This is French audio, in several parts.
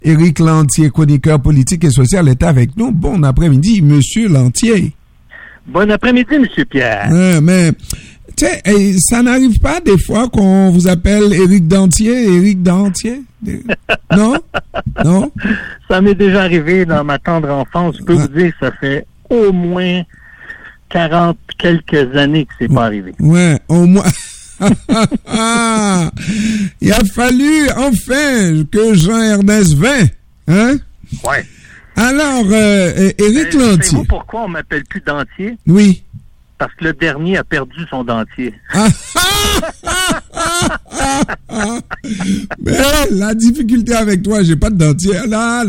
Éric Lantier, chroniqueur politique et social, est avec nous. Bon après-midi, Monsieur Lantier. Bon après-midi, Monsieur Pierre. Mais, tu sais, ça n'arrive pas des fois qu'on vous appelle Éric Dantier? Non? Non? Ça m'est déjà arrivé dans ma tendre enfance. Je peux vous dire que ça fait au moins 40 quelques années que c'est pas arrivé. Ouais, au moins... Il a fallu enfin que Jean-Ernest vint, hein? Ouais. Alors, Éric Lantier. Savez-vous pourquoi on m'appelle plus Dentier? Oui. Parce que le dernier a perdu son dentier. Mais la difficulté avec toi, j'ai pas de dentier. Alors,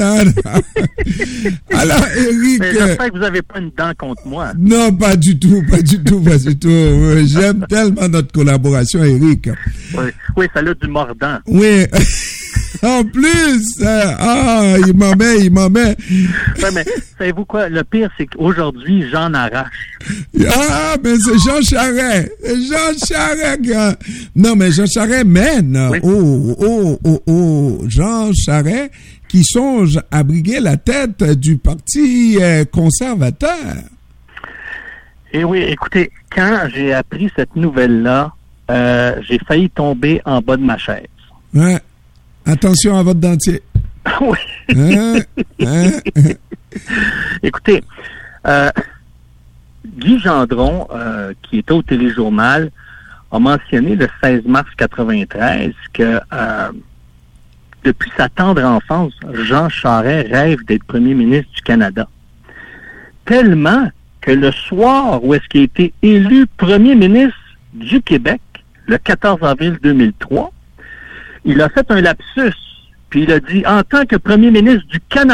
Éric... Mais j'espère que vous n'avez pas une dent contre moi. Non, pas du tout. J'aime tellement notre collaboration, Éric. Oui, ça a du mordant. Oui. En plus, il m'en met. Ouais, mais savez-vous quoi? Le pire, c'est qu'aujourd'hui, j'en arrache. Ah, mais c'est Jean Charest. Gars. Non, mais Jean Charest mène. Oui. Jean Charest qui songe à briguer la tête du Parti conservateur. Eh oui, écoutez, quand j'ai appris cette nouvelle-là, j'ai failli tomber en bas de ma chaise. Ouais. Attention à votre dentier. Oui. Écoutez, Guy Gendron, qui était au téléjournal, a mentionné le 16 mars 93 que depuis sa tendre enfance, Jean Charest rêve d'être premier ministre du Canada. Tellement que le soir où est-ce qu'il a été élu premier ministre du Québec, le 14 avril 2003, il a fait un lapsus, puis il a dit « en tant que premier ministre du Canada ».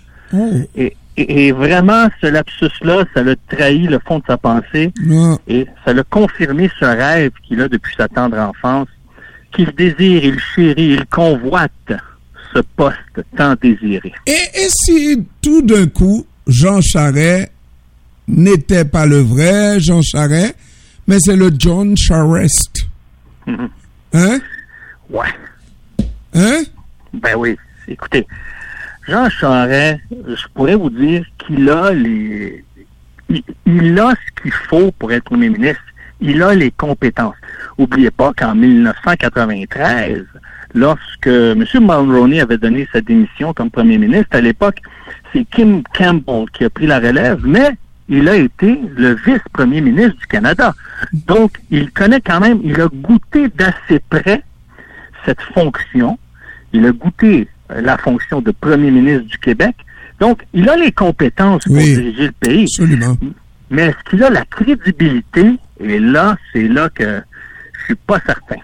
Et vraiment, ce lapsus-là, ça l'a trahi le fond de sa pensée, et ça l'a confirmé ce rêve qu'il a depuis sa tendre enfance, qu'il désire, il chérit, il convoite ce poste tant désiré. Et si tout d'un coup, Jean Charest n'était pas le vrai Jean Charest, mais c'est le John Charest? Hein? Ouais. Hein? Ben oui. Écoutez, Jean Charest, je pourrais vous dire qu'il a il a ce qu'il faut pour être premier ministre. Il a les compétences. Oubliez pas qu'en 1993, lorsque M. Mulroney avait donné sa démission comme premier ministre, à l'époque, c'est Kim Campbell qui a pris la relève, mais il a été le vice-premier ministre du Canada. Donc, il connaît quand même, il a goûté d'assez près cette fonction. Il a goûté la fonction de premier ministre du Québec. Donc, il a les compétences pour diriger le pays. Absolument. Mais est-ce qu'il a la crédibilité? Et là, c'est là que je suis pas certain.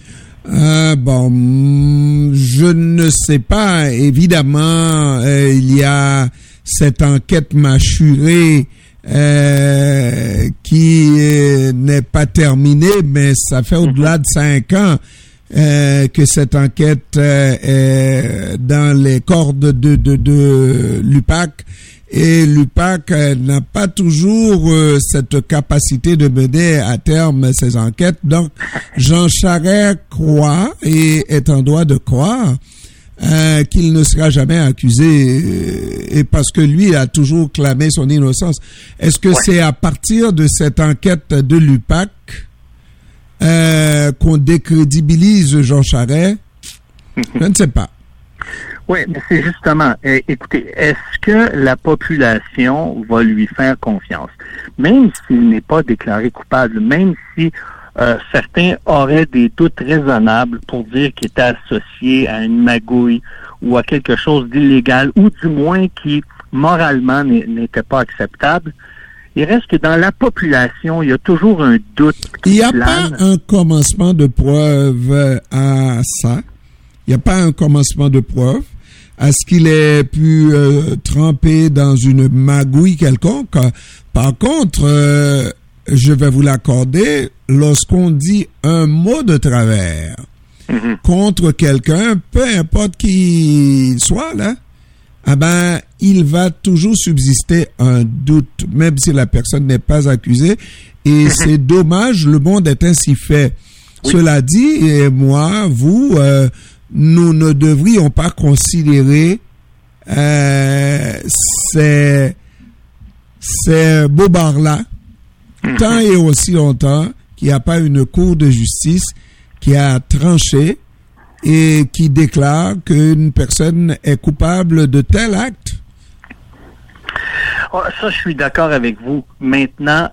Je ne sais pas. Évidemment, il y a cette enquête mâchurée qui n'est pas terminée, mais ça fait au-delà de 5 ans que cette enquête est dans les cordes de l'UPAC. Et l'UPAC n'a pas toujours cette capacité de mener à terme ces enquêtes. Donc, Jean Charest croit et est en droit de croire qu'il ne sera jamais accusé, et parce que lui a toujours clamé son innocence. Est-ce que c'est à partir de cette enquête de l'UPAC qu'on décrédibilise Jean Charest? Je ne sais pas. Oui, mais c'est justement, écoutez, est-ce que la population va lui faire confiance? Même s'il n'est pas déclaré coupable, même si certains auraient des doutes raisonnables pour dire qu'il était associé à une magouille ou à quelque chose d'illégal, ou du moins qui, moralement, n'était pas acceptable, il reste que dans la population, il y a toujours un doute. Il n'y a pas un commencement de preuve à ça. Il n'y a pas un commencement de preuve à ce qu'il ait pu tremper dans une magouille quelconque. Par contre, je vais vous l'accorder, lorsqu'on dit un mot de travers contre quelqu'un, peu importe qui il soit, là, il va toujours subsister un doute, même si la personne n'est pas accusée. Et c'est dommage, le monde est ainsi fait. Oui. Cela dit, et moi, vous, nous ne devrions pas considérer ces bobards-là tant et aussi longtemps qu'il n'y a pas une cour de justice qui a tranché et qui déclare qu'une personne est coupable de tel acte. Oh, ça, je suis d'accord avec vous. Maintenant,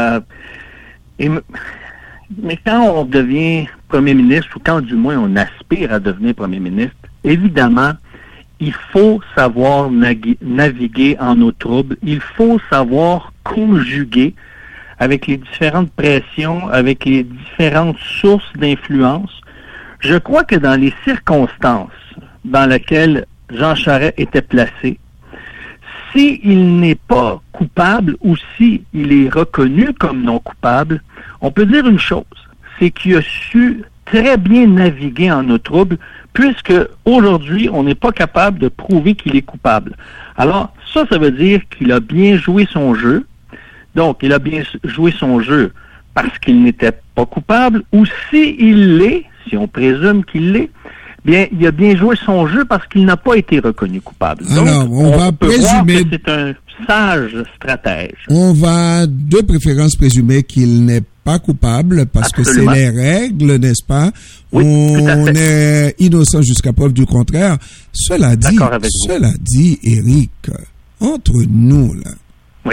mais quand on devient premier ministre, ou quand du moins on aspire à devenir premier ministre, évidemment, il faut savoir naviguer en eau trouble. Il faut savoir conjuguer avec les différentes pressions, avec les différentes sources d'influence. Je crois que dans les circonstances dans lesquelles Jean Charest était placé, s'il n'est pas coupable ou s'il est reconnu comme non coupable, on peut dire une chose, c'est qu'il a su très bien naviguer en eau trouble, puisque aujourd'hui, on n'est pas capable de prouver qu'il est coupable. Alors, ça veut dire qu'il a bien joué son jeu. Donc, il a bien joué son jeu parce qu'il n'était pas coupable, ou s'il l'est, si on présume qu'il l'est, bien, il a bien joué son jeu parce qu'il n'a pas été reconnu coupable. Donc, alors, on va présumer... c'est un sage stratège. On va de préférence présumer qu'il n'est pas coupable parce Absolument. que c'est les règles, n'est-ce pas? Oui, on est innocent jusqu'à preuve du contraire. Cela dit, Éric, entre nous, là, oui.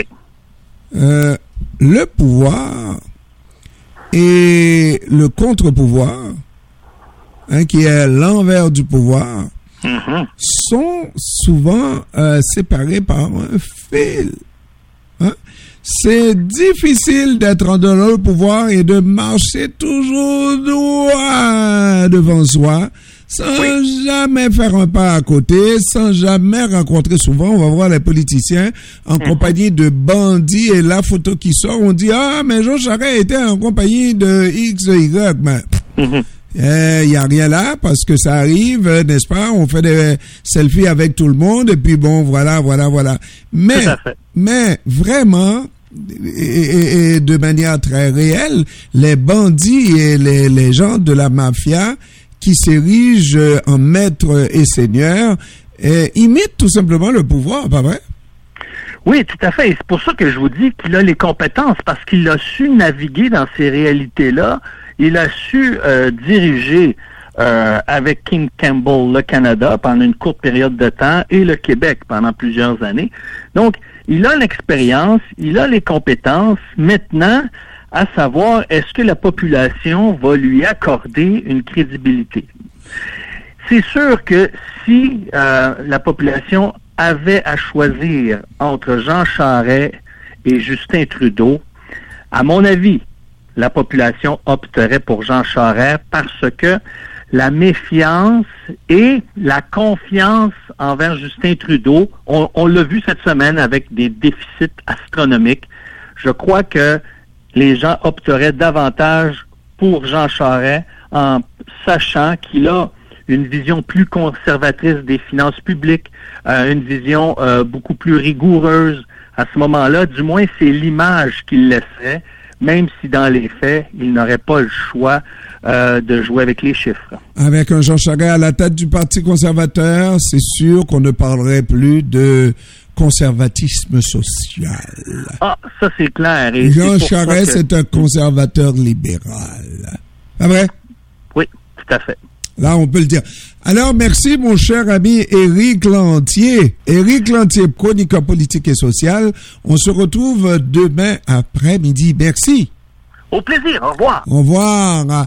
Le pouvoir et le contre-pouvoir, qui est l'envers du pouvoir, sont souvent séparés par un fil. C'est difficile d'être en dehors du pouvoir et de marcher toujours droit devant soi, sans jamais faire un pas à côté, sans jamais rencontrer. Souvent, on va voir les politiciens en compagnie de bandits et la photo qui sort, on dit « Ah, mais Jean Charest était en compagnie de X, Y. » Mais il y a rien là parce que ça arrive, n'est-ce pas? On fait des selfies avec tout le monde et puis bon, voilà. Mais vraiment, et de manière très réelle, les bandits et les gens de la mafia qui s'érigent en maîtres et seigneurs imitent tout simplement le pouvoir, pas vrai? Oui, tout à fait. Et c'est pour ça que je vous dis qu'il a les compétences, parce qu'il a su naviguer dans ces réalités-là. Il a su diriger avec King Campbell le Canada pendant une courte période de temps et le Québec pendant plusieurs années. Donc, il a l'expérience, il a les compétences. Maintenant, à savoir, est-ce que la population va lui accorder une crédibilité? C'est sûr que si la population avait à choisir entre Jean Charest et Justin Trudeau, à mon avis, la population opterait pour Jean Charest parce que la méfiance et la confiance envers Justin Trudeau, on l'a vu cette semaine avec des déficits astronomiques. Je crois que les gens opteraient davantage pour Jean Charest en sachant qu'il a une vision plus conservatrice des finances publiques, une vision beaucoup plus rigoureuse. À ce moment-là, du moins, c'est l'image qu'il laisserait, même si dans les faits, il n'aurait pas le choix de jouer avec les chiffres. Avec un Jean Charest à la tête du Parti conservateur, c'est sûr qu'on ne parlerait plus de conservatisme social. Ah, ça c'est clair. Et Jean Charest est un conservateur libéral. Pas vrai? Oui, tout à fait. Là, on peut le dire. Alors, merci, mon cher ami Éric Lantier. Éric Lantier, chroniqueur politique et social. On se retrouve demain après-midi. Merci. Au plaisir. Au revoir. Au revoir.